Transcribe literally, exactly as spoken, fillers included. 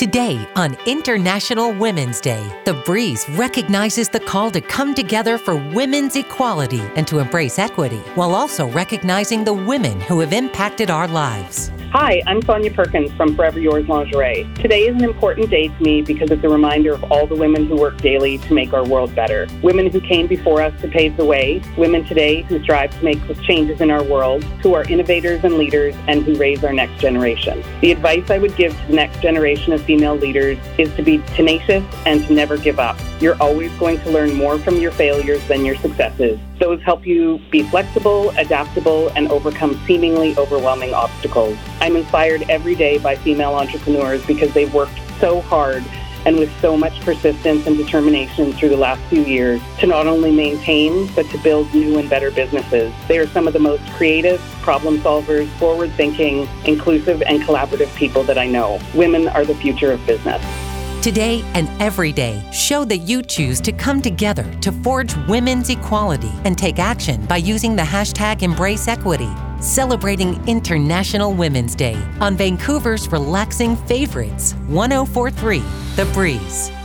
Today, on International Women's Day, The Breeze recognizes the call to come together for women's equality and to embrace equity, while also recognizing the women who have impacted our lives. Hi, I'm Sonia Perkins from Forever Yours Lingerie. Today is an important day to me because it's a reminder of all the women who work daily to make our world better. Women who came before us to pave the way, women today who strive to make changes in our world, who are innovators and leaders, and who raise our next generation. The advice I would give to the next generation of female leaders is to be tenacious and to never give up. You're always going to learn more from your failures than your successes. Those help you be flexible, adaptable, and overcome seemingly overwhelming obstacles. I'm inspired every day by female entrepreneurs because they've worked so hard and with so much persistence and determination through the last few years to not only maintain, but to build new and better businesses. They are some of the most creative, problem solvers, forward-thinking, inclusive, and collaborative people that I know. Women are the future of business. Today and every day, show that you choose to come together to forge women's equality and take action by using the hashtag EmbraceEquity, celebrating International Women's Day on Vancouver's relaxing favorites, one oh four point three The Breeze.